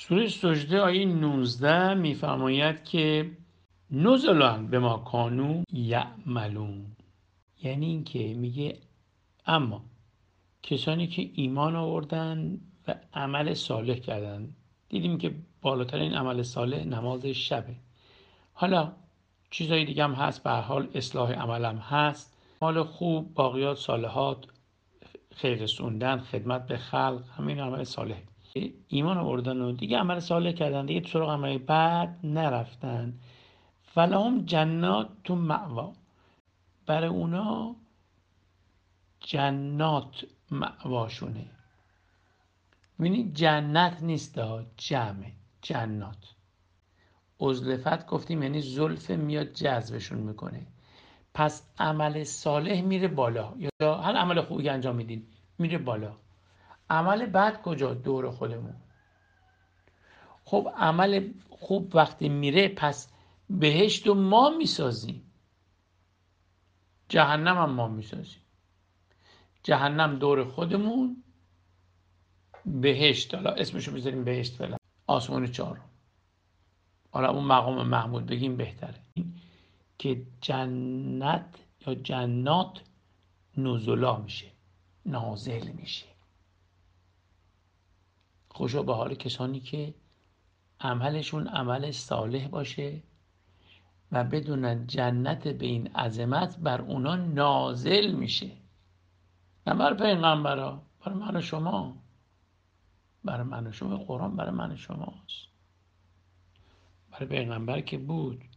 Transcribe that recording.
سوره سجده آیه 19 میفرماید که نزلا به ما کانو یعملون، یعنی این که میگه اما کسانی که ایمان آوردن و عمل صالح کردن. دیدیم که بالاترین عمل صالح نماز شبه. حالا چیزایی دیگه هم هست، به هر حال اصلاح عمل هم هست، مال خوب، باقیات صالحات، خیر رسوندن، خدمت به خلق، همین عمل صالح. ایمان آوردن و دیگه عمل صالح کردن، دیگه تو سراغ عمل بد نرفتن. فلهم جنات تو مأوا، برای اونا جنات مأواشونه. ببینید جنت نیست ها، جمع جنات. عزلفت گفتیم یعنی زلف میاد جذبشون میکنه. پس عمل صالح میره بالا، یا هر عمل خوبی انجام میدین میره بالا. عمل بد کجا؟ دور خودمون. خب عمل خوب وقتی میره پس بهشت رو ما میسازیم، جهنم هم ما میسازیم. جهنم دور خودمون، بهشت حالا اسمشو بذاریم بهشت فعلا، آسمون چهارم، حالا اون مقام محمود بگیم بهتره، که جنت یا جنات نزلا میشه، نازل میشه. خوشا به حال کسانی که عملشون عمل صالح باشه و بدونن جنت به این عظمت بر اونا نازل میشه. نه برای پیغمبرا، برای من و شما، برای من و شما. قرآن برای من و شماست. برای پیغمبر که بود